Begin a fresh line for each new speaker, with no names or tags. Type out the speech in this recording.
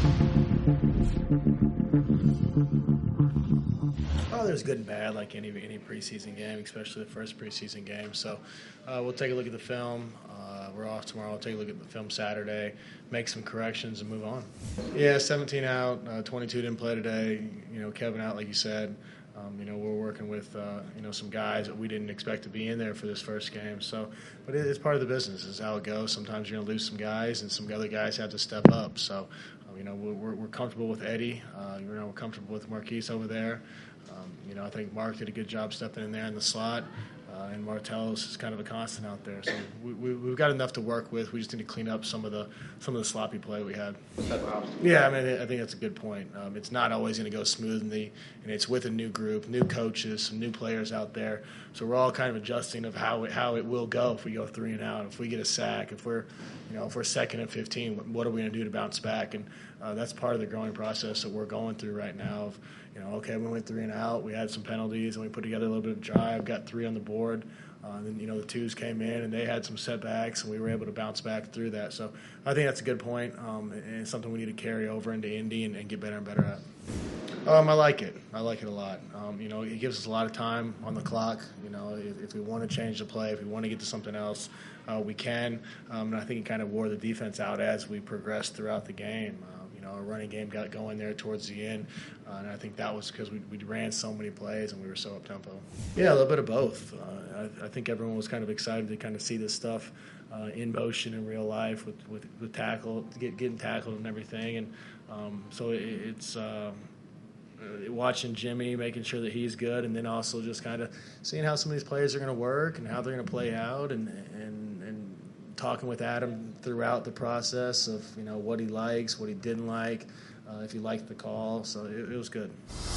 Oh, there's good and bad, like any preseason game, especially the first preseason game. So we'll take a look at the film. We're off tomorrow. We'll take a look at the film Saturday, make some corrections, and move on. Yeah, 17 out, 22 didn't play today. Kevin out, like you said. We're working with some guys that we didn't expect to be in there for this first game. So, but it's part of the business. It's how it goes. Sometimes you're going to lose some guys, and some other guys have to step up. So, we're comfortable with Eddie. We're comfortable with Marquise over there. I think Mark did a good job stepping in there in the slot, and Martellus is kind of a constant out there. So we've got enough to work with. We just need to clean up some of the sloppy play we had. Yeah, I think that's a good point. It's not always going to go smoothly, and it's with a new group, new coaches, some new players out there. So we're all kind of adjusting of how it will go if we go 3 and out, if we get a sack, if we're second and 15, what are we going to do to bounce back? And that's part of the growing process that we're going through right now. Okay, we went 3 and out, we had some penalties, and we put together a little bit of drive, got 3 on the board. Then the twos came in, and they had some setbacks, and we were able to bounce back through that. So I think that's a good point, and it's something we need to carry over into Indy and get better and better at. I like it. I like it a lot. It gives us a lot of time on the clock. If we want to change the play, if we want to get to something else, we can. And I think it kind of wore the defense out as we progressed throughout the game. Our running game got going there towards the end, and I think that was because we ran so many plays and we were so up-tempo. Yeah, a little bit of both. I think everyone was kind of excited to kind of see this stuff in motion in real life with tackle, getting tackled and everything. And so it's watching Jimmy, making sure that he's good, and then also just kind of seeing how some of these plays are going to work and how they're going to play out, and talking with Adam throughout the process of what he likes, what he didn't like, if he liked the call. So it was good.